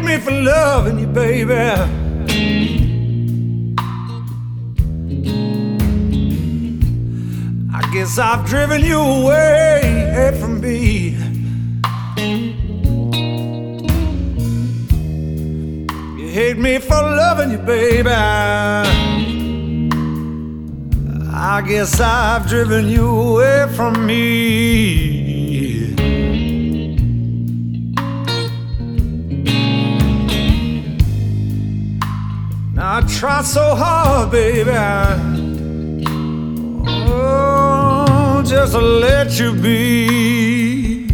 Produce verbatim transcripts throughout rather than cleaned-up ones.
hate me for loving you, baby. I guess I've driven you away from me. You hate me for loving you, baby. I guess I've driven you away from me. Now I try so hard, baby, oh, just to let you be.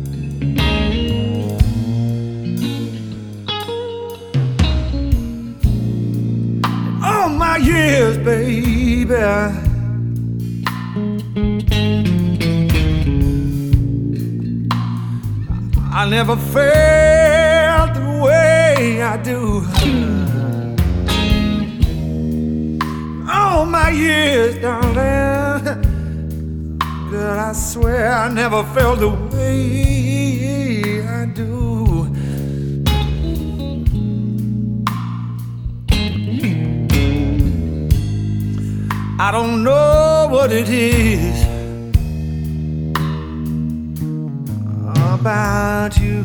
All my years, baby, I never felt the way I do. All my years, darling, girl, I swear I never felt the way I do. I don't know what it is about you.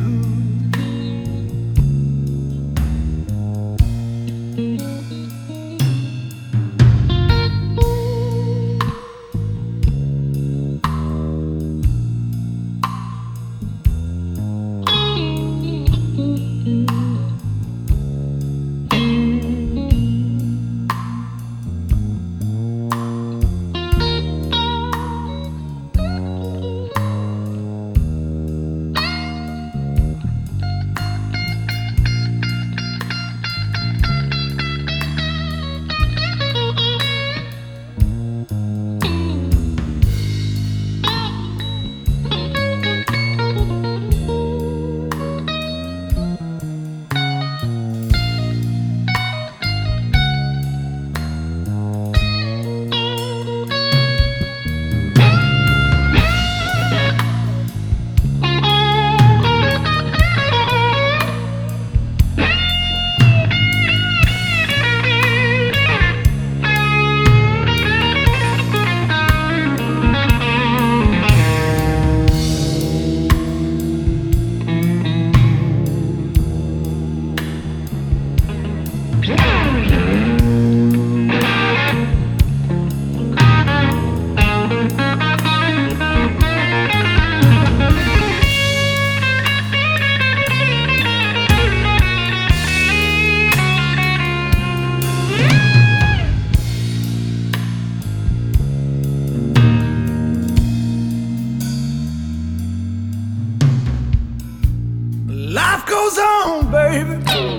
Life goes on, baby.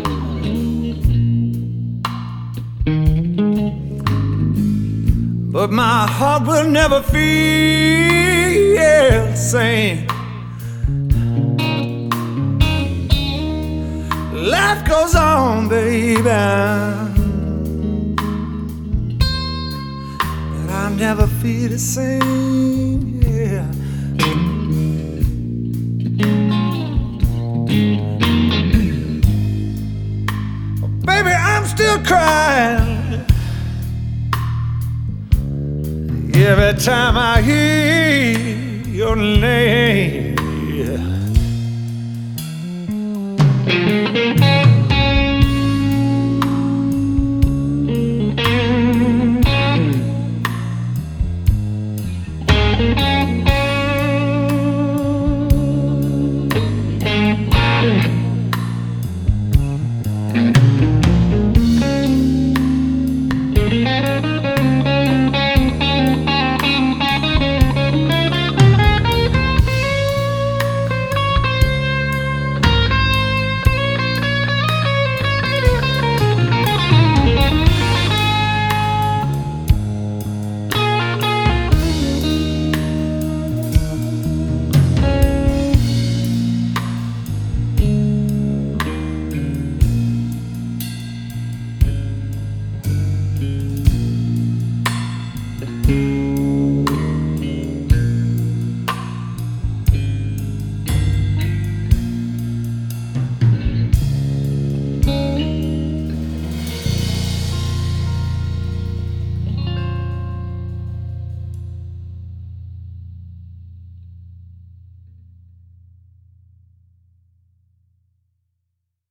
But my heart will never feel the same. Life goes on, baby, but I'll never feel the same, yeah. Baby, I'm still crying every time I hear your name.